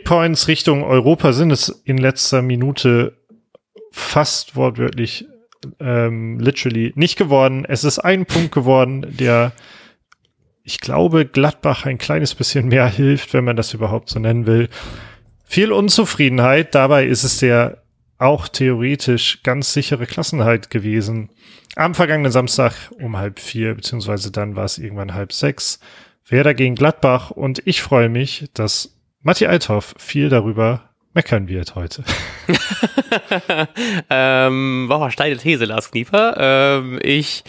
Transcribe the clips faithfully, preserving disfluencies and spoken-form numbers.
Points Richtung Europa sind es in letzter Minute fast wortwörtlich ähm, literally nicht geworden. Es ist ein Punkt geworden, der, ich glaube, Gladbach ein kleines bisschen mehr hilft, wenn man das überhaupt so nennen will. Viel Unzufriedenheit, dabei ist es der auch theoretisch ganz sichere Klassenhalt gewesen. Am vergangenen Samstag um halb vier, beziehungsweise dann war es irgendwann halb sechs. Werder gegen Gladbach, und ich freue mich, dass Matti Althoff viel darüber meckern wird heute. ähm, wow, steile These, Lars Knieper. Ähm, ich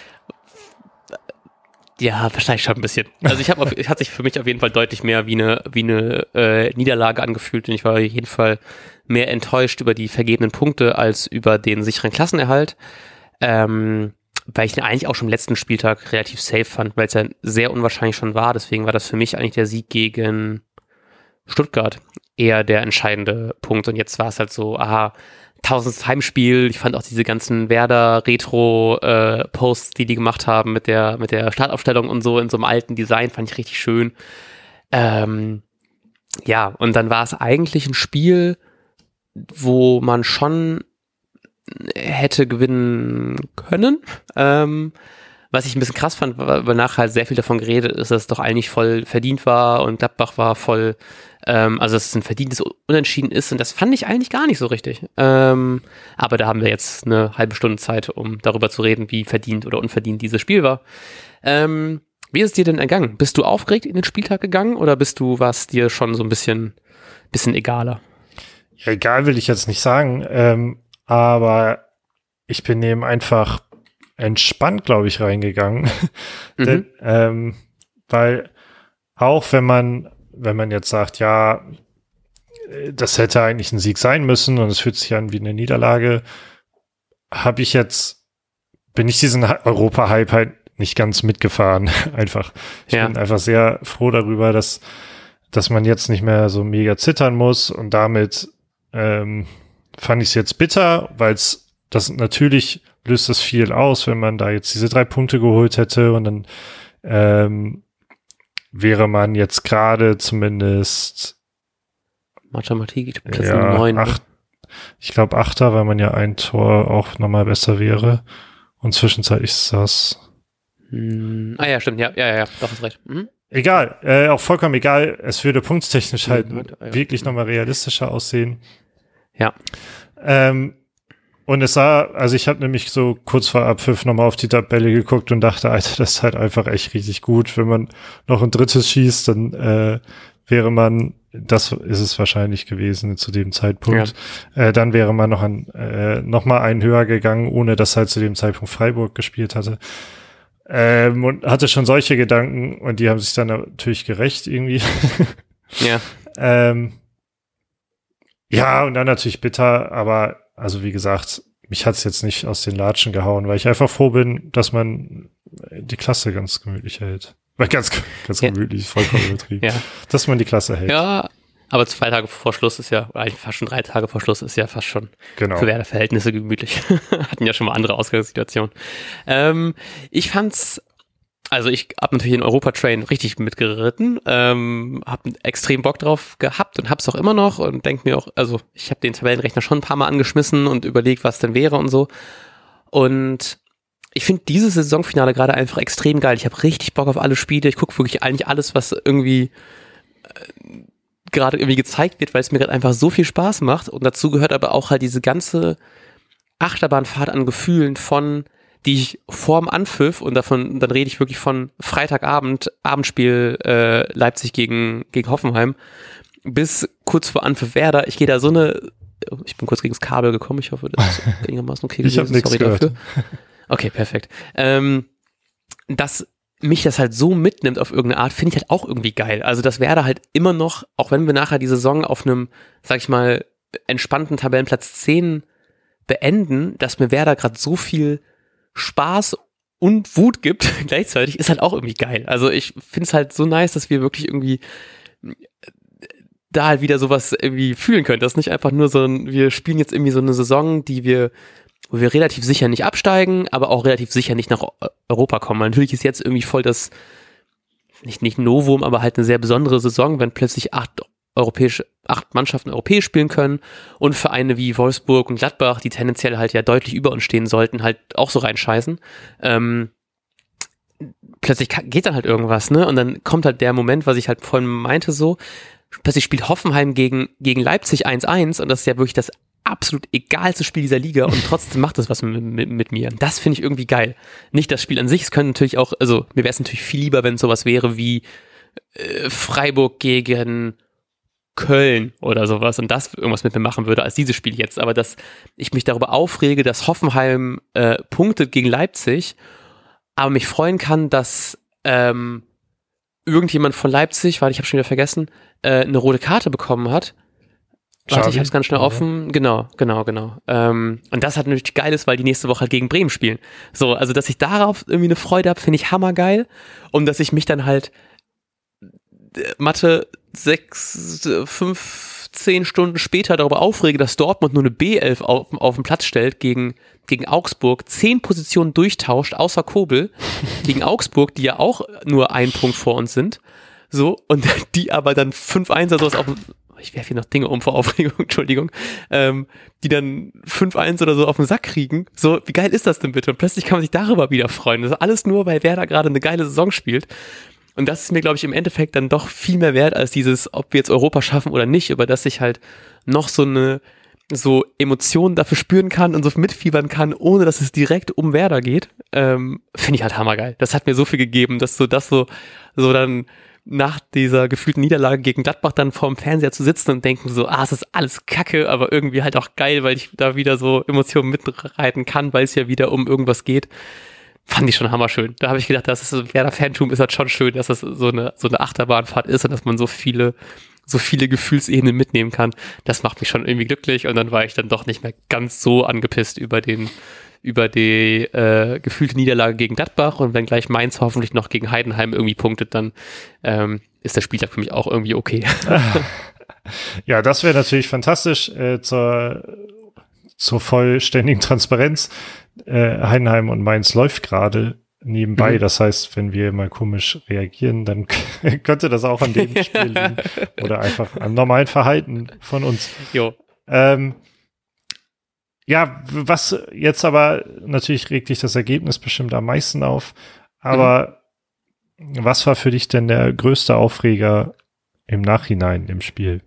Ja, wahrscheinlich schon ein bisschen. Also ich habe, es hat sich für mich auf jeden Fall deutlich mehr wie eine wie eine äh, Niederlage angefühlt, und ich war auf jeden Fall mehr enttäuscht über die vergebenen Punkte als über den sicheren Klassenerhalt, ähm, weil ich den eigentlich auch schon am letzten Spieltag relativ safe fand, weil es ja sehr unwahrscheinlich schon war. Deswegen war das für mich eigentlich der Sieg gegen Stuttgart eher der entscheidende Punkt, und jetzt war es halt so, aha, tausendstes Heimspiel. Ich fand auch diese ganzen Werder-Retro-Posts, äh, die die gemacht haben mit der mit der Startaufstellung und so in so einem alten Design, fand ich richtig schön. Ähm, ja, und dann war es eigentlich ein Spiel, wo man schon hätte gewinnen können. Ähm, was ich ein bisschen krass fand, weil nachher halt sehr viel davon geredet ist, dass es doch eigentlich voll verdient war und Gladbach war voll, ähm, also dass es ein verdientes Unentschieden ist, und das fand ich eigentlich gar nicht so richtig. Ähm, aber da haben wir jetzt eine halbe Stunde Zeit, um darüber zu reden, wie verdient oder unverdient dieses Spiel war. Ähm, wie ist es dir denn ergangen? Bist du aufgeregt in den Spieltag gegangen, oder bist du, war es dir schon so ein bisschen, bisschen egaler? Ja, egal will ich jetzt nicht sagen, ähm, aber ich bin eben einfach entspannt, glaube ich, reingegangen. Mhm. Denn, ähm, weil auch wenn man, wenn man jetzt sagt, ja, das hätte eigentlich ein Sieg sein müssen und es fühlt sich an wie eine Niederlage, habe ich jetzt, bin ich diesen Europa-Hype halt nicht ganz mitgefahren. Einfach. Ich ja. bin einfach sehr froh darüber, dass, dass man jetzt nicht mehr so mega zittern muss, und damit ähm, fand ich es jetzt bitter, weil es das natürlich löst das viel aus, wenn man da jetzt diese drei Punkte geholt hätte, und dann ähm, wäre man jetzt gerade zumindest Mathematik, Platz ja, neun. Acht, ich glaube Achter, weil man ja ein Tor auch nochmal besser wäre, und zwischenzeitlich ist das hm. Ah ja, stimmt, ja, ja, ja, doch, hast recht. Mhm. Egal, äh, auch vollkommen egal, es würde punktstechnisch halt ja, ja. wirklich nochmal realistischer aussehen. Ja. Ähm, Und es sah, also ich habe nämlich so kurz vor Abpfiff nochmal auf die Tabelle geguckt und dachte, Alter, das ist halt einfach echt richtig gut. Wenn man noch ein drittes schießt, dann äh, wäre man, das ist es wahrscheinlich gewesen zu dem Zeitpunkt, ja. äh, dann wäre man noch an äh, noch mal einen höher gegangen, ohne dass halt zu dem Zeitpunkt Freiburg gespielt hatte. Ähm, und hatte schon solche Gedanken, und die haben sich dann natürlich gerecht irgendwie. Ja. ähm, ja, und dann natürlich bitter, aber also wie gesagt, mich hat's jetzt nicht aus den Latschen gehauen, weil ich einfach froh bin, dass man die Klasse ganz gemütlich hält. Weil ganz, ganz ja. gemütlich, vollkommen übertrieben. Ja. Dass man die Klasse hält. Ja, aber zwei Tage vor Schluss ist ja, eigentlich fast schon drei Tage vor Schluss ist ja fast schon genau. für Werder-Verhältnisse gemütlich. Hatten ja schon mal andere Ausgangssituationen. Ähm, ich fand's, also ich habe natürlich den Europa-Train richtig mitgeritten, ähm, habe extrem Bock drauf gehabt und hab's auch immer noch und denke mir auch, also ich habe den Tabellenrechner schon ein paar Mal angeschmissen und überlegt, was denn wäre und so. Und ich finde dieses Saisonfinale gerade einfach extrem geil. Ich habe richtig Bock auf alle Spiele. Ich gucke wirklich eigentlich alles, was irgendwie äh, gerade irgendwie gezeigt wird, weil es mir gerade einfach so viel Spaß macht. Und dazu gehört aber auch halt diese ganze Achterbahnfahrt an Gefühlen von, die ich vorm Anpfiff, und davon, dann rede ich wirklich von Freitagabend, Abendspiel äh, Leipzig gegen, gegen Hoffenheim, bis kurz vor Anpfiff Werder. Ich gehe da so eine, ich bin kurz gegen das Kabel gekommen, ich hoffe, das ist einigermaßen okay gewesen. Ich habe nichts gehört. Dafür. Okay, perfekt. Ähm, dass mich das halt so mitnimmt auf irgendeine Art, finde ich halt auch irgendwie geil. Also, dass Werder halt immer noch, auch wenn wir nachher die Saison auf einem, sag ich mal, entspannten Tabellenplatz zehn beenden, dass mir Werder gerade so viel Spaß und Wut gibt gleichzeitig, ist halt auch irgendwie geil. Also ich finde es halt so nice, dass wir wirklich irgendwie da halt wieder sowas irgendwie fühlen können. Das ist nicht einfach nur so ein, wir spielen jetzt irgendwie so eine Saison, die wir, wo wir relativ sicher nicht absteigen, aber auch relativ sicher nicht nach Europa kommen. Natürlich ist jetzt irgendwie voll das, nicht, nicht Novum, aber halt eine sehr besondere Saison, wenn plötzlich acht europäische, acht Mannschaften europäisch spielen können und Vereine wie Wolfsburg und Gladbach, die tendenziell halt ja deutlich über uns stehen sollten, halt auch so reinscheißen. Ähm, plötzlich geht dann halt irgendwas, ne? Und dann kommt halt der Moment, was ich halt vorhin meinte, so, plötzlich spielt Hoffenheim gegen, gegen Leipzig eins eins und das ist ja wirklich das absolut egalste Spiel dieser Liga und trotzdem macht das was mit, mit, mit mir. Das finde ich irgendwie geil. Nicht das Spiel an sich, es könnte natürlich auch, also mir wäre es natürlich viel lieber, wenn es sowas wäre wie äh, Freiburg gegen Köln oder sowas und das irgendwas mit mir machen würde, als dieses Spiel jetzt. Aber dass ich mich darüber aufrege, dass Hoffenheim äh, punktet gegen Leipzig, aber mich freuen kann, dass ähm, irgendjemand von Leipzig, warte, ich habe schon wieder vergessen, äh, eine rote Karte bekommen hat. Warte, ich habe es ganz schnell offen. Genau, genau, genau. Ähm, und das hat natürlich geil ist, weil die nächste Woche halt gegen Bremen spielen. So, also dass ich darauf irgendwie eine Freude habe, finde ich hammergeil. Und dass ich mich dann halt äh, Mathe sechs, fünf, zehn Stunden später darüber aufrege, dass Dortmund nur eine B elf auf, auf den Platz stellt gegen, gegen Augsburg, zehn Positionen durchtauscht, außer Kobel, gegen Augsburg, die ja auch nur einen Punkt vor uns sind. So, und die aber dann fünf eins oder sowas auf dem ich werfe hier noch Dinge um vor Aufregung, Entschuldigung, ähm, die dann fünf eins oder so auf den Sack kriegen. So, wie geil ist das denn bitte? Und plötzlich kann man sich darüber wieder freuen. Das ist alles nur, weil Werder gerade eine geile Saison spielt. Und das ist mir, glaube ich, im Endeffekt dann doch viel mehr wert als dieses, ob wir jetzt Europa schaffen oder nicht, über das ich halt noch so eine so Emotionen dafür spüren kann und so mitfiebern kann, ohne dass es direkt um Werder geht. Ähm, finde ich halt hammergeil. Das hat mir so viel gegeben, dass so das so, so dann nach dieser gefühlten Niederlage gegen Gladbach dann vorm Fernseher zu sitzen und denken so, ah, es ist alles Kacke, aber irgendwie halt auch geil, weil ich da wieder so Emotionen mitreiten kann, weil es ja wieder um irgendwas geht. Fand ich schon hammerschön. Da habe ich gedacht, das ist so, Werder-Fantum ist halt schon schön, dass das so eine, so eine Achterbahnfahrt ist und dass man so viele, so viele Gefühlsebenen mitnehmen kann. Das macht mich schon irgendwie glücklich und dann war ich dann doch nicht mehr ganz so angepisst über den über die äh, gefühlte Niederlage gegen Gladbach und wenn gleich Mainz hoffentlich noch gegen Heidenheim irgendwie punktet, dann ähm, ist der Spieltag für mich auch irgendwie okay. Ja, das wäre natürlich fantastisch äh, zur, zur vollständigen Transparenz. Äh, Heidenheim und Mainz läuft gerade nebenbei. Mhm. Das heißt, wenn wir mal komisch reagieren, dann könnte das auch an dem Spiel liegen oder einfach am normalen Verhalten von uns. Jo. Ähm, Ja, was jetzt aber, natürlich regt dich das Ergebnis bestimmt am meisten auf, aber mhm. was war für dich denn der größte Aufreger im Nachhinein im Spiel?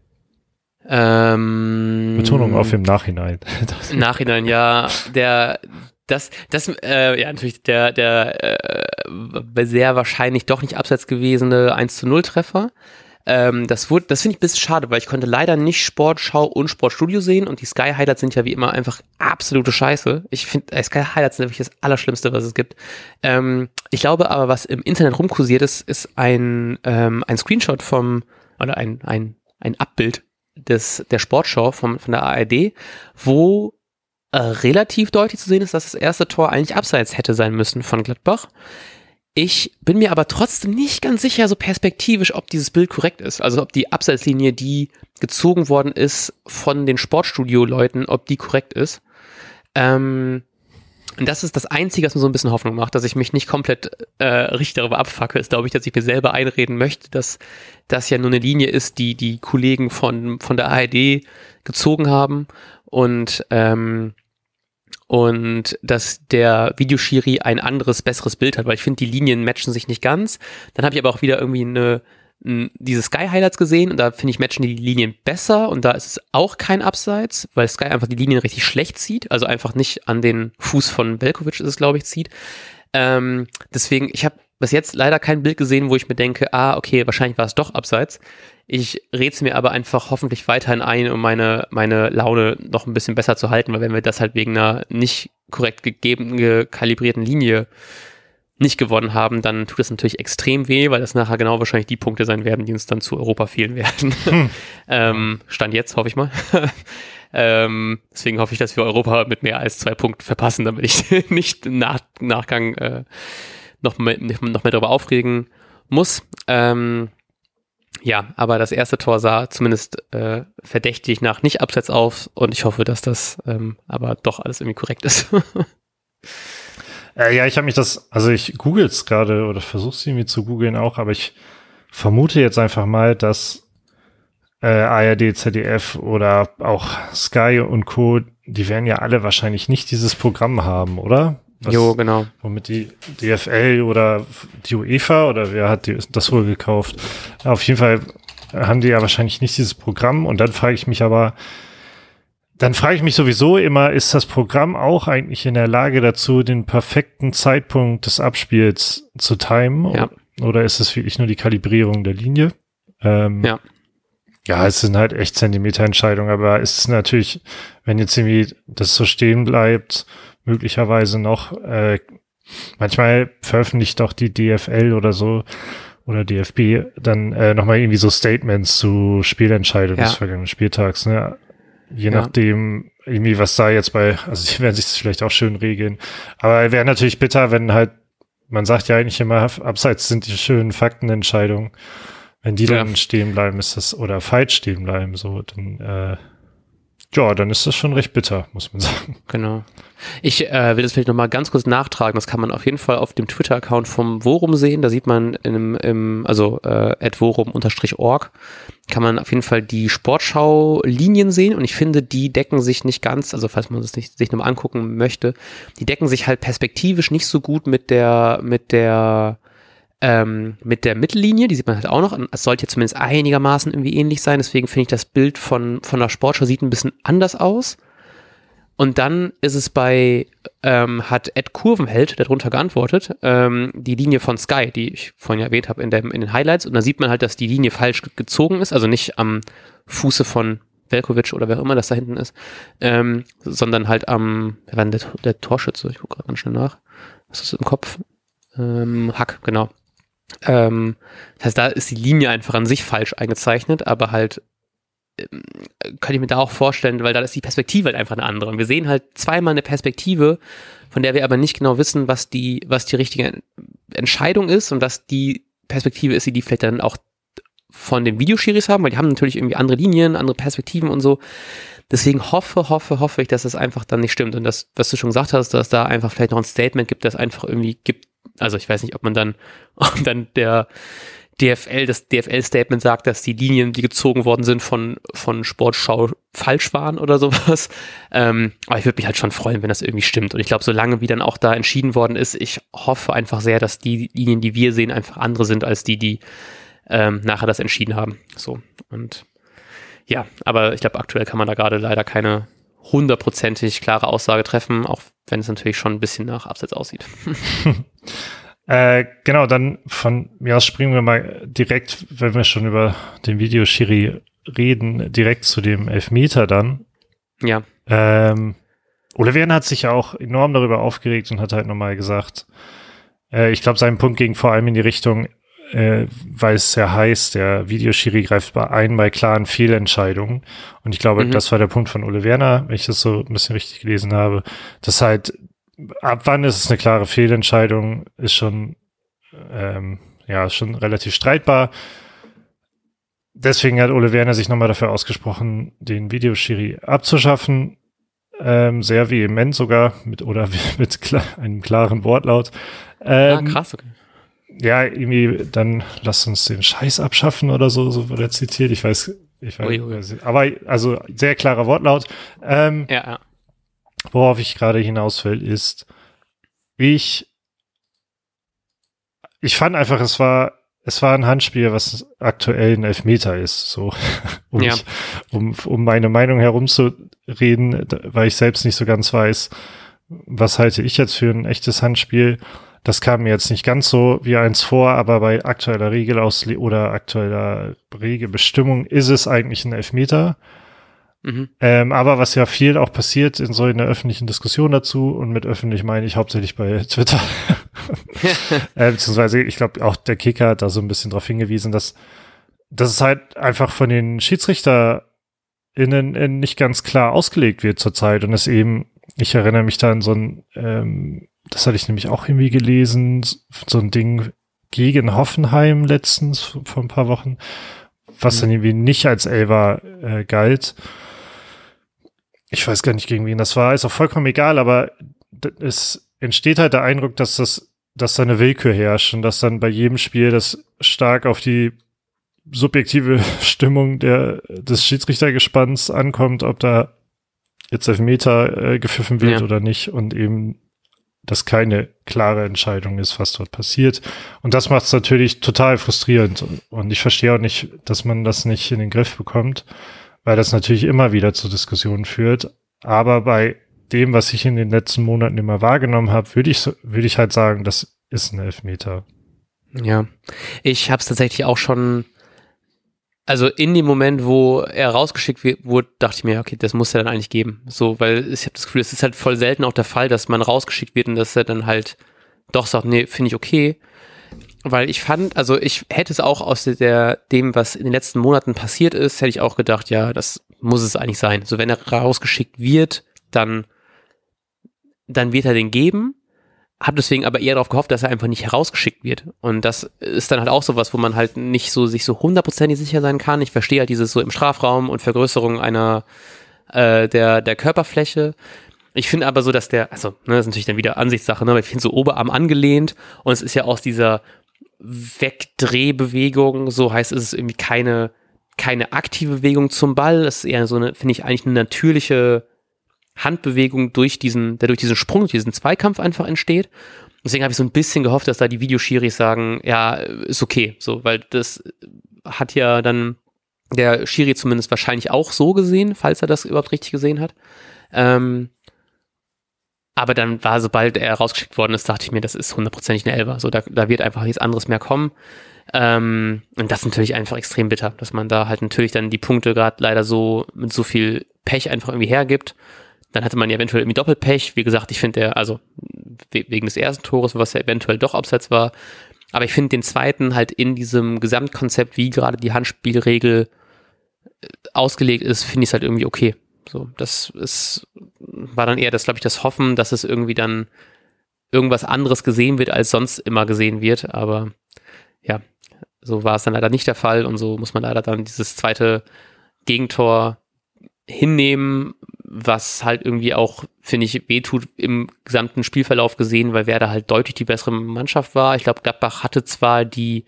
Ähm, Betonung auf im Nachhinein. Im Nachhinein, ja, der, das, das, äh, ja, natürlich der, der äh, sehr wahrscheinlich doch nicht abseits gewesene eins zu null Treffer. Ähm, das wurde, das finde ich ein bisschen schade, weil ich konnte leider nicht Sportschau und Sportstudio sehen und die Sky Highlights sind ja wie immer einfach absolute Scheiße. Ich finde, äh, Sky Highlights sind wirklich das Allerschlimmste, was es gibt. Ähm, ich glaube aber, was im Internet rumkursiert ist, ist ein, ähm, ein Screenshot vom, oder ein, ein, ein Abbild des, der Sportschau vom, von der A R D, wo äh, relativ deutlich zu sehen ist, dass das erste Tor eigentlich abseits hätte sein müssen von Gladbach. Ich bin mir aber trotzdem nicht ganz sicher, so perspektivisch, ob dieses Bild korrekt ist. Also ob die Abseitslinie, die gezogen worden ist von den Sportstudio-Leuten, ob die korrekt ist. Ähm, und das ist das Einzige, was mir so ein bisschen Hoffnung macht, dass ich mich nicht komplett äh, richtig darüber abfacke. Ist, glaube ich, dass ich mir selber einreden möchte, dass das ja nur eine Linie ist, die die Kollegen von, von der A R D gezogen haben. Und ähm, und dass der Videoschiri ein anderes, besseres Bild hat, weil ich finde, die Linien matchen sich nicht ganz. Dann habe ich aber auch wieder irgendwie eine, n, diese Sky-Highlights gesehen und da finde ich, matchen die Linien besser und da ist es auch kein Abseits, weil Sky einfach die Linien richtig schlecht zieht, also einfach nicht an den Fuß von Veljković ist es, glaube ich, zieht. Ähm, deswegen, ich habe bis jetzt leider kein Bild gesehen, wo ich mir denke, ah, okay, wahrscheinlich war es doch Abseits. Ich rede es mir aber einfach hoffentlich weiterhin ein, um meine, meine Laune noch ein bisschen besser zu halten, weil wenn wir das halt wegen einer nicht korrekt gegeben, gekalibrierten Linie nicht gewonnen haben, dann tut das natürlich extrem weh, weil das nachher genau wahrscheinlich die Punkte sein werden, die uns dann zu Europa fehlen werden. Hm. ähm, Stand jetzt, hoffe ich mal. ähm, deswegen hoffe ich, dass wir Europa mit mehr als zwei Punkten verpassen, damit ich nicht im Nach- Nachgang äh, noch, mehr, noch mehr darüber aufregen muss. Ähm, Ja, aber das erste Tor sah zumindest äh, verdächtig nach nicht Abseits auf und ich hoffe, dass das ähm, aber doch alles irgendwie korrekt ist. äh, ja, ich habe mich das, also ich google es gerade oder versuche es irgendwie zu googeln auch, aber ich vermute jetzt einfach mal, dass äh, A R D, Z D F oder auch Sky und Co., die werden ja alle wahrscheinlich nicht dieses Programm haben, oder? Was, jo, genau. Womit die D F L oder die UEFA oder wer hat die, das wohl gekauft? Auf jeden Fall haben die ja wahrscheinlich nicht dieses Programm und dann frage ich mich aber, dann frage ich mich sowieso immer, ist das Programm auch eigentlich in der Lage dazu, den perfekten Zeitpunkt des Abspiels zu timen? Ja. Oder ist es wirklich nur die Kalibrierung der Linie? Ähm, ja. Ja, es sind halt echt Zentimeterentscheidungen, aber es ist natürlich, wenn jetzt irgendwie das so stehen bleibt, möglicherweise noch, äh, manchmal veröffentlicht doch die D F L oder so oder D F B dann äh, nochmal irgendwie so Statements zu Spielentscheidungen ja. des vergangenen Spieltags, ne? Je ja. nachdem, irgendwie, was da jetzt bei, also die werden sich das vielleicht auch schön regeln. Aber wäre natürlich bitter, wenn halt, man sagt ja eigentlich immer, abseits sind die schönen Faktenentscheidungen. Wenn die dann ja. stehen bleiben, ist das, oder falsch stehen bleiben, so, dann, äh, ja, dann ist das schon recht bitter, muss man sagen. Genau. Ich äh, will das vielleicht nochmal ganz kurz nachtragen. Das kann man auf jeden Fall auf dem Twitter-Account vom Vorum sehen. Da sieht man im, im also äh, at vorum Bindestrich org kann man auf jeden Fall die Sportschau-Linien sehen und ich finde, die decken sich nicht ganz, also falls man das nicht, sich nochmal angucken möchte, die decken sich halt perspektivisch nicht so gut mit der, mit der Ähm, mit der Mittellinie, die sieht man halt auch noch, es sollte zumindest einigermaßen irgendwie ähnlich sein, deswegen finde ich das Bild von, von der Sportschau sieht ein bisschen anders aus. Und dann ist es bei, ähm, hat Ed Kurvenheld darunter geantwortet, ähm, die Linie von Sky, die ich vorhin erwähnt habe in, dem, in den Highlights, und da sieht man halt, dass die Linie falsch gezogen ist, also nicht am Fuße von Velkovic oder wer auch immer das da hinten ist, ähm, sondern halt am, wer war denn der, der Torschütze, ich gucke gerade ganz schnell nach, was ist das im Kopf? Ähm, Hack, genau. Ähm, das heißt, da ist die Linie einfach an sich falsch eingezeichnet, aber halt ähm, kann ich mir da auch vorstellen, weil da ist die Perspektive halt einfach eine andere. Und wir sehen halt zweimal eine Perspektive, von der wir aber nicht genau wissen, was die, was die richtige Entscheidung ist und was die Perspektive ist, die die vielleicht dann auch von den Videoschiris haben, weil die haben natürlich irgendwie andere Linien, andere Perspektiven und so. Deswegen hoffe, hoffe, hoffe ich, dass das einfach dann nicht stimmt und das, was du schon gesagt hast, dass da einfach vielleicht noch ein Statement gibt, das einfach irgendwie gibt. Also ich weiß nicht, ob man dann, ob dann der D F L, das D F L-Statement sagt, dass die Linien, die gezogen worden sind von, von Sportschau falsch waren oder sowas. Ähm, aber ich würde mich halt schon freuen, wenn das irgendwie stimmt. Und ich glaube, solange wie dann auch da entschieden worden ist, ich hoffe einfach sehr, dass die Linien, die wir sehen, einfach andere sind als die, die ähm, nachher das entschieden haben. So. Und ja, aber ich glaube, aktuell kann man da gerade leider keine hundertprozentig klare Aussage treffen, auch wenn es natürlich schon ein bisschen nach Abseits aussieht. äh, genau, dann von mir aus springen wir mal direkt, wenn wir schon über den Videoschiri reden, direkt zu dem Elfmeter dann. Ja. Ähm, Ole Werner hat sich ja auch enorm darüber aufgeregt und hat halt nochmal gesagt, äh, ich glaube, sein Punkt ging vor allem in die Richtung, äh, weil es ja heißt, der Videoschiri greift bei ein bei klaren Fehlentscheidungen. Und ich glaube, mhm. das war der Punkt von Ole Werner, wenn ich das so ein bisschen richtig gelesen habe, dass halt, ab wann ist es eine klare Fehlentscheidung, ist schon, ähm, ja, schon relativ streitbar. Deswegen hat Ole Werner sich nochmal dafür ausgesprochen, den Videoschiri abzuschaffen. Ähm, sehr vehement sogar, mit oder mit klar, einem klaren Wortlaut. Ähm, ah, krass, okay. Ja, irgendwie, dann lasst uns den Scheiß abschaffen oder so, so wurde er zitiert. Ich weiß, ich weiß, ui, ui. aber also sehr klarer Wortlaut. Ähm, ja, ja. Worauf ich gerade hinaus will, ist, ich, ich fand einfach, es war, es war ein Handspiel, was aktuell ein Elfmeter ist, so, um, ja. ich, um, um meine Meinung herumzureden, weil ich selbst nicht so ganz weiß, was halte ich jetzt für ein echtes Handspiel. Das kam mir jetzt nicht ganz so wie eins vor, aber bei aktueller Regelausle- oder aktueller Regelbestimmung ist es eigentlich ein Elfmeter. Mhm. Ähm, aber was ja viel auch passiert in so einer öffentlichen Diskussion dazu, und mit öffentlich meine ich hauptsächlich bei Twitter, äh, beziehungsweise ich glaube auch der Kicker hat da so ein bisschen drauf hingewiesen, dass, dass es halt einfach von den SchiedsrichterInnen nicht ganz klar ausgelegt wird zurzeit und es eben, ich erinnere mich da an so ein, ähm, das hatte ich nämlich auch irgendwie gelesen, so ein Ding gegen Hoffenheim letztens vor ein paar Wochen, was dann irgendwie nicht als Elfer äh, galt. Ich weiß gar nicht, gegen wen das war, ist auch vollkommen egal, aber es entsteht halt der Eindruck, dass das, dass da eine Willkür herrscht und dass dann bei jedem Spiel das stark auf die subjektive Stimmung der, des Schiedsrichtergespanns ankommt, ob da jetzt Elfmeter äh, gepfiffen wird ja. oder nicht und eben das keine klare Entscheidung ist, was dort passiert. Und das macht es natürlich total frustrierend. Und ich verstehe auch nicht, dass man das nicht in den Griff bekommt, weil das natürlich immer wieder zu Diskussionen führt. Aber bei dem, was ich in den letzten Monaten immer wahrgenommen habe, würde ich, würde ich halt sagen, das ist ein Elfmeter. Ja, ich habe es tatsächlich auch schon, also in dem Moment, wo er rausgeschickt wurde, dachte ich mir, okay, das muss er dann eigentlich geben. So, weil ich habe das Gefühl, es ist halt voll selten auch der Fall, dass man rausgeschickt wird und dass er dann halt doch sagt, nee, finde ich okay. Weil ich fand, also ich hätte es auch aus der, dem, was in den letzten Monaten passiert ist, hätte ich auch gedacht, ja, das muss es eigentlich sein. So, wenn er rausgeschickt wird, dann, dann wird er den geben. Habe deswegen aber eher darauf gehofft, dass er einfach nicht herausgeschickt wird. Und das ist dann halt auch sowas, wo man halt nicht so sich so hundertprozentig sicher sein kann. Ich verstehe halt dieses so im Strafraum und Vergrößerung einer äh, der der Körperfläche. Ich finde aber so, dass der, also ne, das ist natürlich dann wieder Ansichtssache, ne, aber ich finde so Oberarm angelehnt und es ist ja aus dieser Wegdrehbewegung, so heißt es, ist irgendwie keine keine aktive Bewegung zum Ball. Es ist eher so eine, finde ich, eigentlich eine natürliche Handbewegung durch diesen, der durch diesen Sprung, durch diesen Zweikampf einfach entsteht. Deswegen habe ich so ein bisschen gehofft, dass da die Videoschiris sagen, ja, ist okay, so, weil das hat ja dann der Schiri zumindest wahrscheinlich auch so gesehen, falls er das überhaupt richtig gesehen hat. Ähm, aber dann war, sobald er rausgeschickt worden ist, dachte ich mir, das ist hundertprozentig eine Elfer. So, da, da wird einfach nichts anderes mehr kommen. Ähm, und das ist natürlich einfach extrem bitter, dass man da halt natürlich dann die Punkte gerade leider so mit so viel Pech einfach irgendwie hergibt. Dann hatte man ja eventuell irgendwie Doppelpech. Wie gesagt, ich finde der, also wegen des ersten Tores, was ja eventuell doch abseits war. Aber ich finde den zweiten halt in diesem Gesamtkonzept, wie gerade die Handspielregel ausgelegt ist, finde ich es halt irgendwie okay. So, das ist, war dann eher das, glaube ich, das Hoffen, dass es irgendwie dann irgendwas anderes gesehen wird, als sonst immer gesehen wird. Aber ja, so war es dann leider nicht der Fall und so muss man leider dann dieses zweite Gegentor hinnehmen, was halt irgendwie auch, finde ich, wehtut im gesamten Spielverlauf gesehen, weil Werder halt deutlich die bessere Mannschaft war. Ich glaube, Gladbach hatte zwar die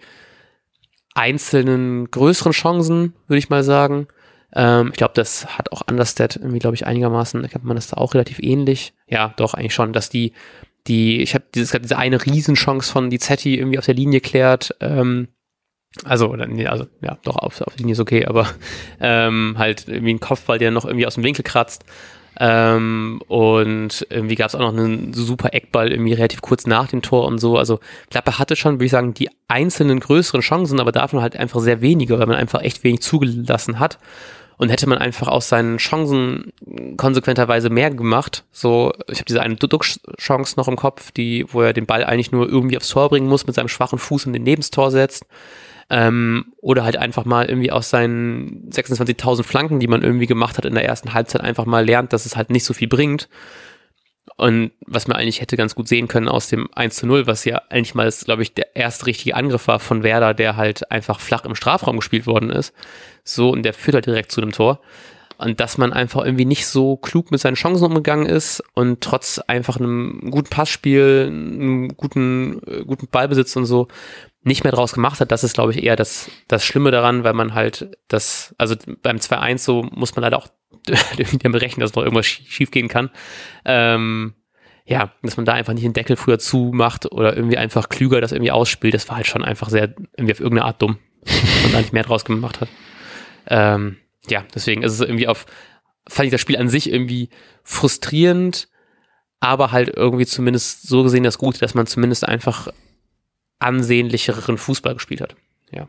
einzelnen größeren Chancen, würde ich mal sagen. Ähm, ich glaube, das hat auch Anderstedt irgendwie, glaube ich, einigermaßen, ich glaube, man ist da auch relativ ähnlich. Ja, doch, eigentlich schon, dass die, die, ich habe dieses, diese eine Riesenchance von Di Zetti irgendwie auf der Linie klärt, ähm, Also, oder, nee, also, ja, doch, auf, auf der Linie ist okay, aber ähm, halt irgendwie ein Kopfball, der noch irgendwie aus dem Winkel kratzt. Ähm, und irgendwie gab es auch noch einen super Eckball irgendwie relativ kurz nach dem Tor und so. Also, Gladbach hatte schon, würde ich sagen, die einzelnen größeren Chancen, aber davon halt einfach sehr wenige, weil man einfach echt wenig zugelassen hat. Und hätte man einfach aus seinen Chancen konsequenterweise mehr gemacht, so, ich habe diese eine Duck-Chance noch im Kopf, die, wo er den Ball eigentlich nur irgendwie aufs Tor bringen muss, mit seinem schwachen Fuß und den Nebenstor setzt. Ähm, oder halt einfach mal irgendwie aus seinen sechsundzwanzigtausend Flanken, die man irgendwie gemacht hat in der ersten Halbzeit, einfach mal lernt, dass es halt nicht so viel bringt. Und was man eigentlich hätte ganz gut sehen können aus dem eins zu null, was ja eigentlich mal, glaube ich, der erste richtige Angriff war von Werder, der halt einfach flach im Strafraum gespielt worden ist. So, und der führt halt direkt zu dem Tor. Und dass man einfach irgendwie nicht so klug mit seinen Chancen umgegangen ist und trotz einfach einem guten Passspiel, einem guten, äh, guten Ballbesitz und so nicht mehr draus gemacht hat, das ist, glaube ich, eher das, das Schlimme daran, weil man halt das, also beim zwei eins so muss man leider auch irgendwie berechnen, dass noch irgendwas schief gehen kann. Ähm, ja, dass man da einfach nicht den Deckel früher zumacht oder irgendwie einfach klüger das irgendwie ausspielt, das war halt schon einfach sehr, irgendwie auf irgendeine Art dumm, dass man da nicht mehr draus gemacht hat. Ähm, ja, deswegen ist es irgendwie auf, fand ich das Spiel an sich irgendwie frustrierend, aber halt irgendwie zumindest so gesehen das Gute, dass man zumindest einfach ansehnlicheren Fußball gespielt hat. Ja.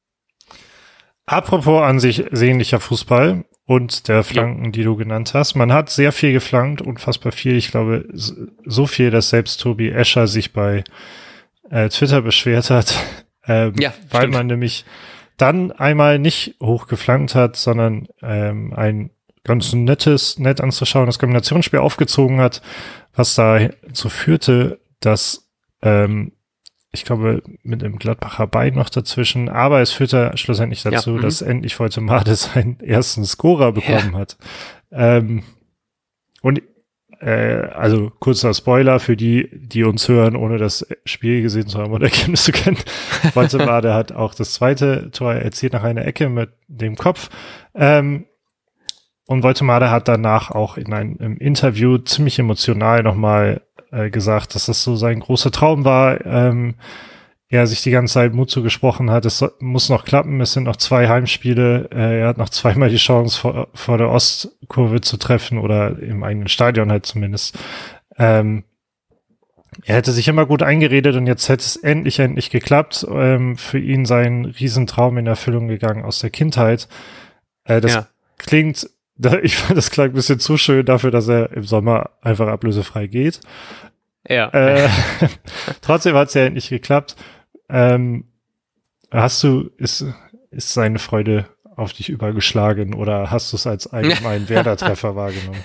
Apropos ansehnlicher Fußball und der Flanken, ja, die du genannt hast. Man hat sehr viel geflankt, unfassbar viel. Ich glaube, so viel, dass selbst Tobi Escher sich bei äh, Twitter beschwert hat, ähm, ja, weil stimmt. man nämlich dann einmal nicht hochgeflankt hat, sondern ähm, ein ganz nettes, nett anzuschauen, das Kombinationsspiel aufgezogen hat, was dazu führte, dass ähm, ich glaube, mit einem Gladbacher Bein noch dazwischen, aber es führte schlussendlich dazu, ja, dass endlich Woltemade seinen ersten Scorer bekommen ja. hat. Ähm, und äh, also kurzer Spoiler für die, die uns hören, ohne das Spiel gesehen zu haben oder Ergebnis zu kennen. Woltemade hat auch das zweite Tor erzielt nach einer Ecke mit dem Kopf. Ähm, und Woltemade hat danach auch in einem Interview ziemlich emotional nochmal äh, gesagt, dass das so sein großer Traum war. Ähm, er sich die ganze Zeit Mut zugesprochen hat, es muss noch klappen, es sind noch zwei Heimspiele, äh, er hat noch zweimal die Chance vor, vor der Ostkurve zu treffen oder im eigenen Stadion halt zumindest. Ähm, er hätte sich immer gut eingeredet und jetzt hätte es endlich, endlich geklappt. Ähm, für ihn sein Riesentraum in Erfüllung gegangen aus der Kindheit. Äh, das ja. klingt, ich fand, das klang ein bisschen zu schön dafür, dass er im Sommer einfach ablösefrei geht. Ja. Äh, trotzdem hat es ja endlich geklappt. Ähm, hast du, ist, ist seine Freude auf dich übergeschlagen oder hast du es als allgemeinen Werder-Treffer wahrgenommen?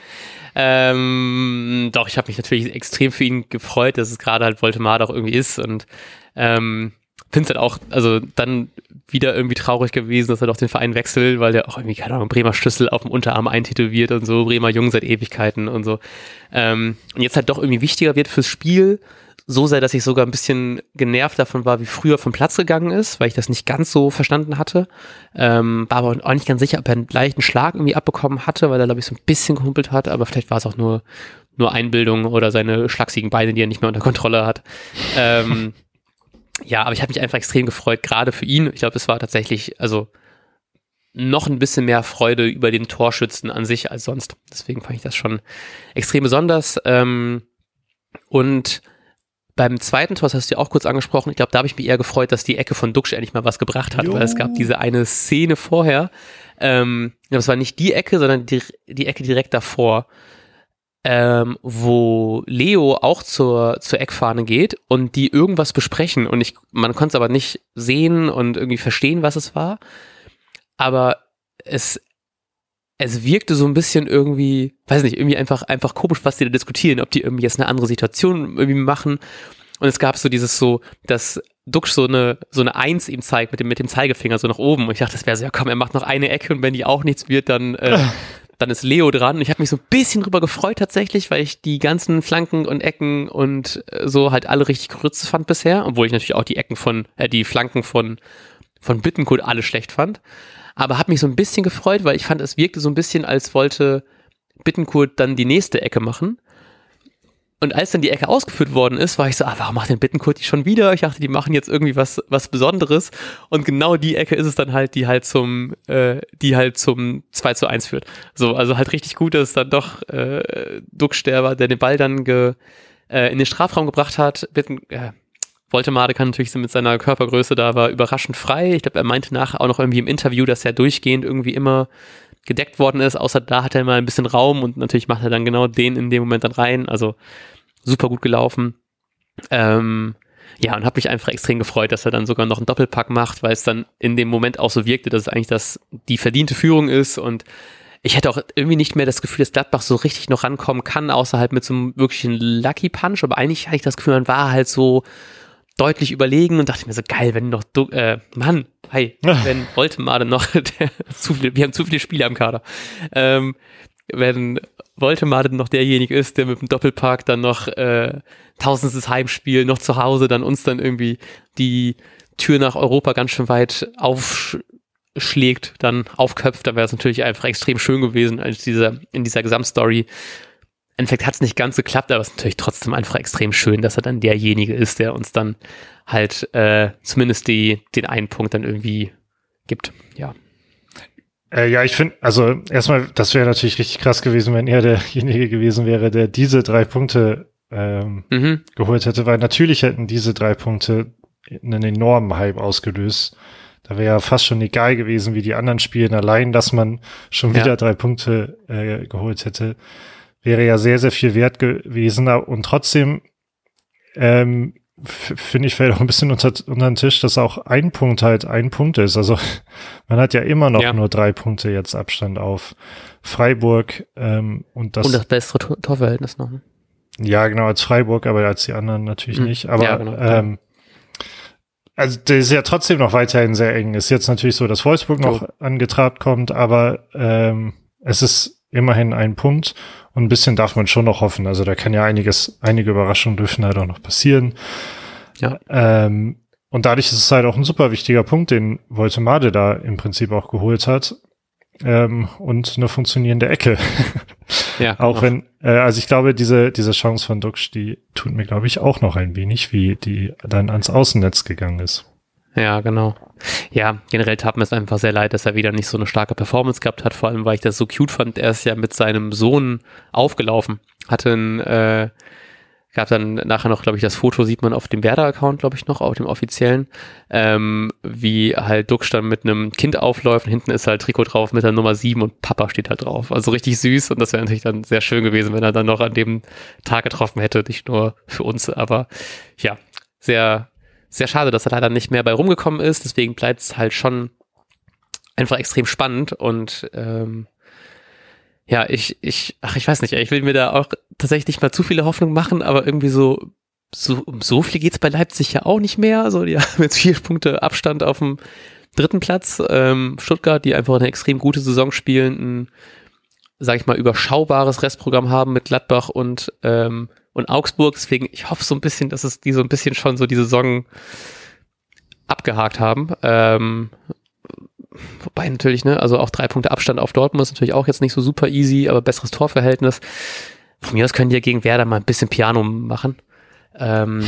Ähm, doch, ich habe mich natürlich extrem für ihn gefreut, dass es gerade halt Woltemade auch irgendwie ist und ähm, finde es halt auch, also dann wieder irgendwie traurig gewesen, dass er doch den Verein wechselt, weil der auch irgendwie, keine Ahnung, Bremer Schlüssel auf dem Unterarm eintätowiert und so, Bremer Jung seit Ewigkeiten und so. Ähm, und jetzt halt doch irgendwie wichtiger wird fürs Spiel, so sehr, dass ich sogar ein bisschen genervt davon war, wie früher vom Platz gegangen ist, weil ich das nicht ganz so verstanden hatte. Ähm, war aber auch nicht ganz sicher, ob er einen leichten Schlag irgendwie abbekommen hatte, weil er, glaube ich, so ein bisschen gehumpelt hat, aber vielleicht war es auch nur, nur Einbildung oder seine schlachsigen Beine, die er nicht mehr unter Kontrolle hat. Ähm, ja, aber ich habe mich einfach extrem gefreut, gerade für ihn. Ich glaube, es war tatsächlich, also noch ein bisschen mehr Freude über den Torschützen an sich als sonst. Deswegen fand ich das schon extrem besonders. Ähm, und beim zweiten Tor, das hast du ja auch kurz angesprochen, ich glaube, da habe ich mich eher gefreut, dass die Ecke von Duxch endlich mal was gebracht hat, jo. Weil es gab diese eine Szene vorher, ähm, das war nicht die Ecke, sondern die, die Ecke direkt davor, ähm, wo Leo auch zur, zur Eckfahne geht und die irgendwas besprechen und ich, man konnte es aber nicht sehen und irgendwie verstehen, was es war, aber es Es wirkte so ein bisschen irgendwie, weiß nicht, irgendwie einfach einfach komisch, was die da diskutieren, ob die irgendwie jetzt eine andere Situation irgendwie machen. Und es gab so dieses so, dass Duxch so eine so eine Eins ihm zeigt mit dem mit dem Zeigefinger so nach oben. Und ich dachte, das wäre so, ja komm, er macht noch eine Ecke und wenn die auch nichts wird, dann äh, dann ist Leo dran. Und ich habe mich so ein bisschen drüber gefreut tatsächlich, weil ich die ganzen Flanken und Ecken und äh, so halt alle richtig grütze fand bisher. Obwohl ich natürlich auch die Ecken von, äh, die Flanken von von Bittencourt alle schlecht fand. Aber habe mich so ein bisschen gefreut, weil ich fand, es wirkte so ein bisschen, als wollte Bittencourt dann die nächste Ecke machen. Und als dann die Ecke ausgeführt worden ist, war ich so, ah, warum macht denn Bittencourt die schon wieder? Ich dachte, die machen jetzt irgendwie was was Besonderes. Und genau die Ecke ist es dann halt, die halt zum äh, die halt zum zwei zu eins führt. So, also halt richtig gut, dass es dann doch äh, Duxch, der war, der den Ball dann ge, äh, in den Strafraum gebracht hat. Bitten, äh, Woltemade kann natürlich mit seiner Körpergröße, da war überraschend frei. Ich glaube, er meinte nachher auch noch irgendwie im Interview, dass er durchgehend irgendwie immer gedeckt worden ist, außer da hat er mal ein bisschen Raum und natürlich macht er dann genau den in dem Moment dann rein. Also super gut gelaufen. Ähm, ja, und habe mich einfach extrem gefreut, dass er dann sogar noch einen Doppelpack macht, weil es dann in dem Moment auch so wirkte, dass es eigentlich das die verdiente Führung ist und ich hätte auch irgendwie nicht mehr das Gefühl, dass Gladbach so richtig noch rankommen kann, außer halt mit so einem wirklichen Lucky Punch, aber eigentlich hatte ich das Gefühl, man war halt so deutlich überlegen und dachte mir so, geil, wenn noch, du, äh, Mann, hey, wenn Woltemade noch, der, zu viel, wir haben zu viele Spieler im Kader, ähm, wenn Woltemade noch derjenige ist, der mit dem Doppelpack dann noch äh, tausendstes Heimspiel noch zu Hause dann uns dann irgendwie die Tür nach Europa ganz schön weit aufschlägt, dann aufköpft, dann wäre es natürlich einfach extrem schön gewesen, als dieser, in dieser Gesamtstory. Im Endeffekt hat es nicht ganz geklappt, aber es ist natürlich trotzdem einfach extrem schön, dass er dann derjenige ist, der uns dann halt äh, zumindest die, den einen Punkt dann irgendwie gibt. Ja. Äh, ja, ich finde, also erstmal, das wäre natürlich richtig krass gewesen, wenn er derjenige gewesen wäre, der diese drei Punkte ähm, mhm. geholt hätte, weil natürlich hätten diese drei Punkte einen enormen Hype ausgelöst. Da wäre ja fast schon egal gewesen, wie die anderen spielen. Allein, dass man schon wieder ja. drei Punkte äh, geholt hätte, wäre ja sehr, sehr viel wert gewesen. Und trotzdem ähm, f- finde ich, fällt auch ein bisschen unter, unter den Tisch, dass auch ein Punkt halt ein Punkt ist. Also man hat ja immer noch ja. nur drei Punkte jetzt Abstand auf Freiburg. Ähm, und, das, und das bessere Tor- Torverhältnis noch. Ja, genau, als Freiburg, aber als die anderen natürlich mhm. nicht. Aber ja, genau. ähm, also der ist ja trotzdem noch weiterhin sehr eng. Ist jetzt natürlich so, dass Wolfsburg noch oh. angetrabt kommt, aber ähm, es ist immerhin ein Punkt und ein bisschen darf man schon noch hoffen. Also da kann ja einiges, einige Überraschungen dürfen halt auch noch passieren. Ja. Ähm, und dadurch ist es halt auch ein super wichtiger Punkt, den Woltemade da im Prinzip auch geholt hat. Ähm, und eine funktionierende Ecke. Ja. Auch wenn, äh, also ich glaube, diese, diese Chance von Duxch, die tut mir, glaube ich, auch noch ein wenig, wie die dann ans Außennetz gegangen ist. Ja, genau. Ja, generell tat mir es einfach sehr leid, dass er wieder nicht so eine starke Performance gehabt hat, vor allem, weil ich das so cute fand. Er ist ja mit seinem Sohn aufgelaufen, hatte ein, äh, gab dann nachher noch, glaube ich, das Foto sieht man auf dem Werder-Account, glaube ich, noch, auf dem offiziellen, ähm, wie halt Duxch dann mit einem Kind aufläuft und hinten ist halt Trikot drauf mit der Nummer sieben und Papa steht halt drauf. Also richtig süß und das wäre natürlich dann sehr schön gewesen, wenn er dann noch an dem Tag getroffen hätte, nicht nur für uns, aber ja, sehr, sehr schade, dass er leider nicht mehr bei rumgekommen ist, deswegen bleibt es halt schon einfach extrem spannend und ähm, ja, ich, ich, ach, ich weiß nicht, ich will mir da auch tatsächlich nicht mal zu viele Hoffnung machen, aber irgendwie so, so, um so viel geht's bei Leipzig ja auch nicht mehr. Also, die haben jetzt vier Punkte Abstand auf dem dritten Platz. Ähm, Stuttgart, die einfach eine extrem gute Saison spielen, ein, sag ich mal, überschaubares Restprogramm haben mit Gladbach und, ähm, und Augsburg. Deswegen, ich hoffe so ein bisschen, dass es die so ein bisschen schon so die Saison abgehakt haben. Ähm, Wobei natürlich, ne, also auch drei Punkte Abstand auf Dortmund ist natürlich auch jetzt nicht so super easy, aber besseres Torverhältnis. Von mir aus können die ja gegen Werder mal ein bisschen Piano machen. Ähm,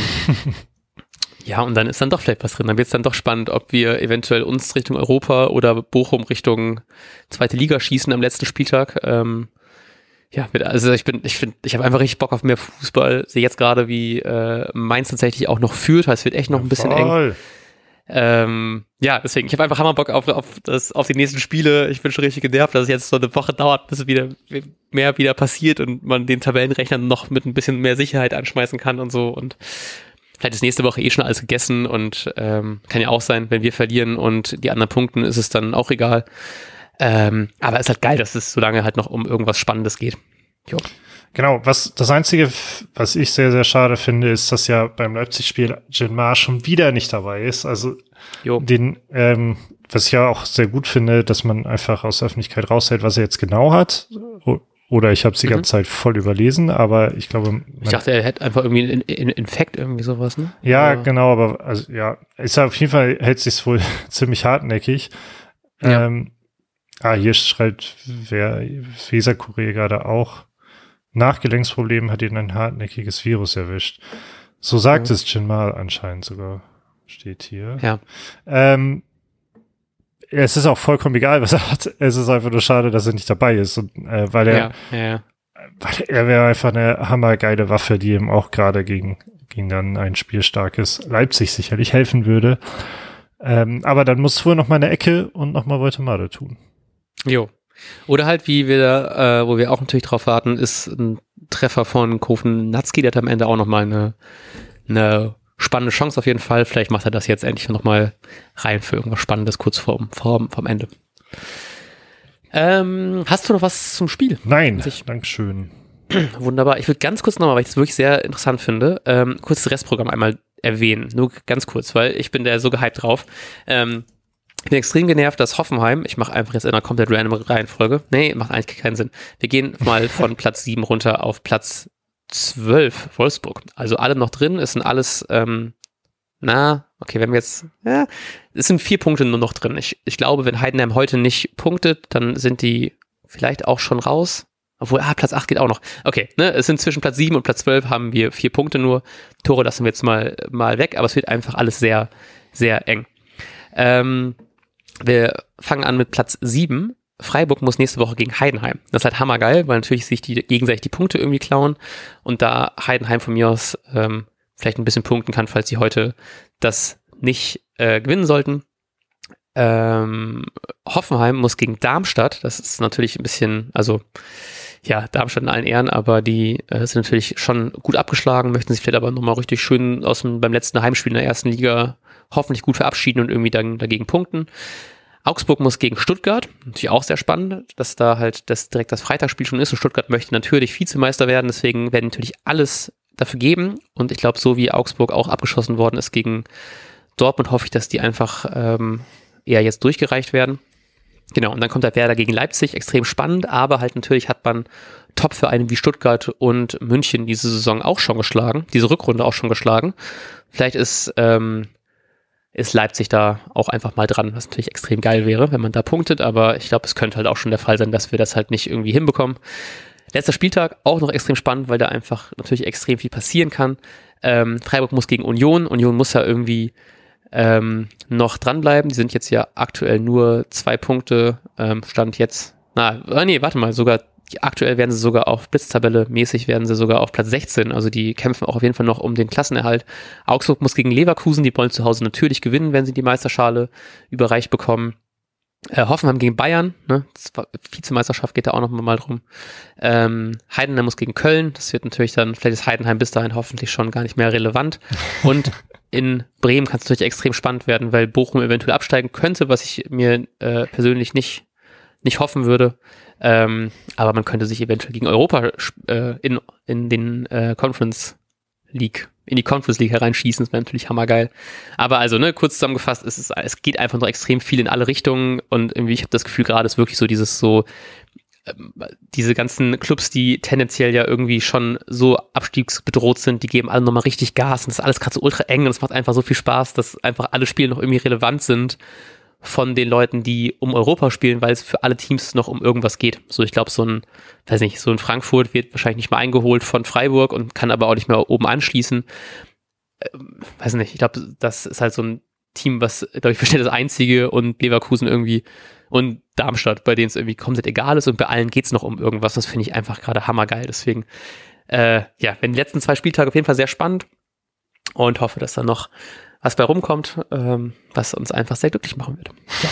ja, und dann ist dann doch vielleicht was drin. Dann wird es dann doch spannend, ob wir eventuell uns Richtung Europa oder Bochum Richtung zweite Liga schießen am letzten Spieltag. Ähm, ja, also ich bin, ich finde, ich habe einfach richtig Bock auf mehr Fußball. Sehe jetzt gerade, wie äh, Mainz tatsächlich auch noch führt, heißt, es wird echt noch ein bisschen eng. Ähm, ja, deswegen, ich habe einfach Hammer Bock auf, auf, das, auf die nächsten Spiele. Ich bin schon richtig genervt, dass es jetzt so eine Woche dauert, bis wieder mehr wieder passiert und man den Tabellenrechner noch mit ein bisschen mehr Sicherheit anschmeißen kann und so. Und vielleicht ist nächste Woche eh schon alles gegessen und ähm, kann ja auch sein, wenn wir verlieren und die anderen punkten, ist es dann auch egal. Ähm, aber es ist halt geil, dass es so lange halt noch um irgendwas Spannendes geht. Jo. Genau, was das Einzige, was ich sehr, sehr schade finde, ist, dass ja beim Leipzig-Spiel Gilmar schon wieder nicht dabei ist. Also jo. den, ähm, was ich ja auch sehr gut finde, dass man einfach aus der Öffentlichkeit raushält, was er jetzt genau hat. Oder ich habe es die mhm. ganze Zeit voll überlesen, aber ich glaube... Ich dachte, er hätte einfach irgendwie einen in, in Infekt, irgendwie sowas, ne? Ja, oder? Genau, aber also ja, ist auf jeden Fall, hält sich's wohl ziemlich hartnäckig. Ja. Ähm, ah, hier schreibt wer Weser-Kurier gerade auch. Nach Gelenksproblemen hat ihn ein hartnäckiges Virus erwischt. So sagt ja. es Gilmar anscheinend sogar, steht hier. Ja. Ähm, es ist auch vollkommen egal, was er hat. Es ist einfach nur schade, dass er nicht dabei ist. Und, äh, weil er, ja, ja. weil er wäre einfach eine hammergeile Waffe, die ihm auch gerade gegen, gegen dann ein spielstarkes Leipzig sicherlich helfen würde. Ähm, aber dann muss wohl noch mal eine Ecke und noch mal Woltemade tun. Jo. Oder halt, wie wir, äh, wo wir auch natürlich drauf warten, ist ein Treffer von Kofen-Natzki, der hat am Ende auch nochmal eine, eine spannende Chance auf jeden Fall. Vielleicht macht er das jetzt endlich nochmal rein für irgendwas Spannendes kurz vorm, vorm, vorm Ende. Ähm, hast du noch was zum Spiel? Nein, Dankeschön. Wunderbar. Ich würde ganz kurz nochmal, weil ich das wirklich sehr interessant finde, ähm, kurz das Restprogramm einmal erwähnen. Nur ganz kurz, weil ich bin da so gehypt drauf. Ähm, Ich bin extrem genervt, dass Hoffenheim, ich mache einfach jetzt in einer komplett random Reihenfolge, nee, macht eigentlich keinen Sinn. Wir gehen mal von Platz sieben runter auf Platz zwölf, Wolfsburg. Also alle noch drin, es sind alles, ähm, na, okay, wenn wir jetzt, ja, es sind vier Punkte nur noch drin. Ich, ich glaube, wenn Heidenheim heute nicht punktet, dann sind die vielleicht auch schon raus. Obwohl, ah, Platz acht geht auch noch. Okay, ne, es sind zwischen Platz sieben und Platz zwölf haben wir vier Punkte nur. Tore lassen wir jetzt mal, mal weg, aber es wird einfach alles sehr, sehr eng. Ähm, wir fangen an mit Platz sieben. Freiburg muss nächste Woche gegen Heidenheim. Das ist halt hammergeil, weil natürlich sich die gegenseitig die Punkte irgendwie klauen und da Heidenheim von mir aus ähm, vielleicht ein bisschen punkten kann, falls sie heute das nicht äh, gewinnen sollten. Ähm, Hoffenheim muss gegen Darmstadt. Das ist natürlich ein bisschen, also ja, Darmstadt in allen Ehren, aber die äh, sind natürlich schon gut abgeschlagen, möchten sich vielleicht aber nochmal richtig schön aus dem, beim letzten Heimspiel in der ersten Liga hoffentlich gut verabschieden und irgendwie dann dagegen punkten. Augsburg muss gegen Stuttgart, natürlich auch sehr spannend, dass da halt das direkt das Freitagsspiel schon ist und Stuttgart möchte natürlich Vizemeister werden, deswegen werden natürlich alles dafür geben und ich glaube, so wie Augsburg auch abgeschossen worden ist gegen Dortmund, hoffe ich, dass die einfach ähm, eher jetzt durchgereicht werden. Genau, und dann kommt halt Werder gegen Leipzig, extrem spannend, aber halt natürlich hat man Top-Vereine wie Stuttgart und München diese Saison auch schon geschlagen, diese Rückrunde auch schon geschlagen. Vielleicht ist, ähm, ist Leipzig da auch einfach mal dran, was natürlich extrem geil wäre, wenn man da punktet, aber ich glaube, es könnte halt auch schon der Fall sein, dass wir das halt nicht irgendwie hinbekommen. Letzter Spieltag auch noch extrem spannend, weil da einfach natürlich extrem viel passieren kann. Ähm, Freiburg muss gegen Union, Union muss ja irgendwie ähm, noch dranbleiben, die sind jetzt ja aktuell nur zwei Punkte, ähm, Stand jetzt, na, äh, nee, warte mal, sogar aktuell werden sie sogar auf Blitztabelle mäßig, werden sie sogar auf Platz sechzehn, also die kämpfen auch auf jeden Fall noch um den Klassenerhalt. Augsburg muss gegen Leverkusen, die wollen zu Hause natürlich gewinnen, wenn sie die Meisterschale überreicht bekommen. Äh, Hoffenheim gegen Bayern, ne? Vizemeisterschaft geht da auch noch mal drum. Ähm, Heidenheim muss gegen Köln, das wird natürlich dann, vielleicht ist Heidenheim bis dahin hoffentlich schon gar nicht mehr relevant. Und in Bremen kann es natürlich extrem spannend werden, weil Bochum eventuell absteigen könnte, was ich mir äh, persönlich nicht, nicht hoffen würde. Ähm, aber man könnte sich eventuell gegen Europa äh, in, in den äh, Conference League, in die Conference League hereinschießen, das wäre natürlich hammergeil. Aber also, ne, kurz zusammengefasst, es, ist, es geht einfach noch extrem viel in alle Richtungen und irgendwie, ich habe das Gefühl, gerade ist wirklich so dieses so, ähm, diese ganzen Clubs, die tendenziell ja irgendwie schon so abstiegsbedroht sind, die geben alle nochmal richtig Gas und das ist alles gerade so ultra eng und es macht einfach so viel Spaß, dass einfach alle Spiele noch irgendwie relevant sind von den Leuten, die um Europa spielen, weil es für alle Teams noch um irgendwas geht. So, ich glaube, so ein, weiß nicht, so ein Frankfurt wird wahrscheinlich nicht mal eingeholt von Freiburg und kann aber auch nicht mehr oben anschließen. Ähm, weiß nicht, ich glaube, das ist halt so ein Team, was, glaube ich, bestimmt das einzige und Leverkusen irgendwie und Darmstadt, bei denen es irgendwie komplett egal ist und bei allen geht es noch um irgendwas. Das finde ich einfach gerade hammergeil. Deswegen, äh, ja, wenn die letzten zwei Spieltage auf jeden Fall sehr spannend und hoffe, dass da noch was bei rumkommt, ähm, was uns einfach sehr glücklich machen wird. Ja.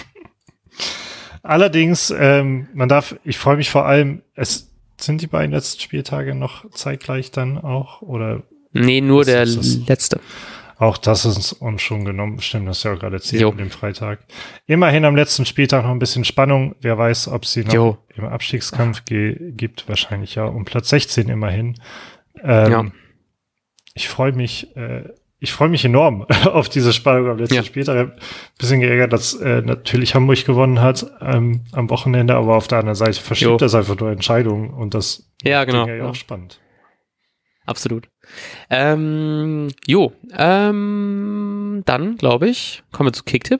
Allerdings, ähm, man darf, ich freue mich vor allem, es sind die beiden letzten Spieltage noch zeitgleich dann auch, oder? Nee, nur der letzte. Auch das ist uns schon genommen, stimmt, das ist ja auch gerade erzählt mit dem Freitag. Immerhin am letzten Spieltag noch ein bisschen Spannung, wer weiß, ob sie noch jo. im Abstiegskampf ge- gibt, wahrscheinlich ja, um Platz sechzehn immerhin. Ähm, ja. Ich freue mich, äh, Ich freue mich enorm auf diese Spannung am letzten ja. Spieltag. Ich habe ein bisschen geärgert, dass äh, natürlich Hamburg gewonnen hat ähm, am Wochenende, aber auf der anderen Seite verschiebt jo. das einfach nur Entscheidungen und das ja, genau, ja ja. auch spannend. Absolut. Ähm, jo, ähm, dann, glaube ich, kommen wir zu Kicktipp.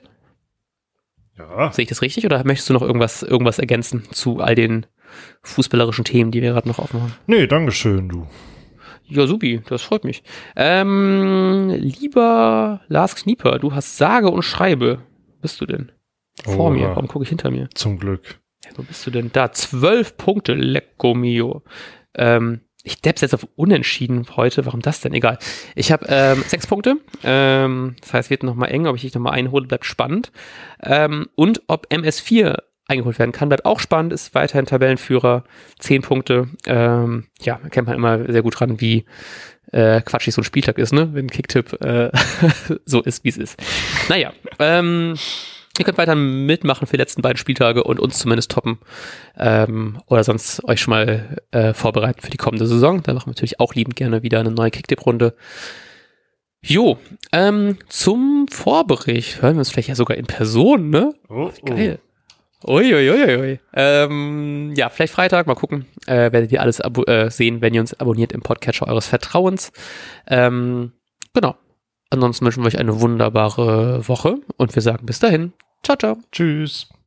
Ja. Sehe ich das richtig oder möchtest du noch irgendwas, irgendwas ergänzen zu all den fußballerischen Themen, die wir gerade noch aufmachen? Nee, dankeschön, du. Ja, supi, das freut mich. Ähm, lieber Lars Knieper, du hast sage und schreibe. Wo bist du denn? Vor oh, mir, warum gucke ich hinter mir? Zum Glück. Ja, wo bist du denn? Da, zwölf Punkte, lecco mio. Ähm, ich depp's jetzt auf Unentschieden heute, warum das denn? Egal. Ich habe ähm, sechs Punkte, ähm, das heißt, wird nochmal eng, ob ich dich nochmal einhole, bleibt spannend. Ähm, und ob M S vier eingeholt werden kann, bleibt auch spannend, ist weiterhin Tabellenführer, zehn Punkte, ähm, ja, kennt man immer sehr gut dran, wie äh, quatschig so ein Spieltag ist, ne, wenn Kicktipp äh, so ist, wie es ist. Naja, ähm, ihr könnt weiter mitmachen für die letzten beiden Spieltage und uns zumindest toppen ähm, oder sonst euch schon mal äh, vorbereiten für die kommende Saison, da machen wir natürlich auch liebend gerne wieder eine neue Kicktipp-Runde. Jo, ähm, zum Vorbericht hören wir uns vielleicht ja sogar in Person, ne? Oh, oh. Geil. Uiuiuiui. Ui, ui. Ähm, ja, vielleicht Freitag, mal gucken. Äh, werdet ihr alles abo- äh, sehen, wenn ihr uns abonniert im Podcatcher eures Vertrauens. Ähm, genau. Ansonsten wünschen wir euch eine wunderbare Woche und wir sagen bis dahin. Ciao, ciao. Tschüss.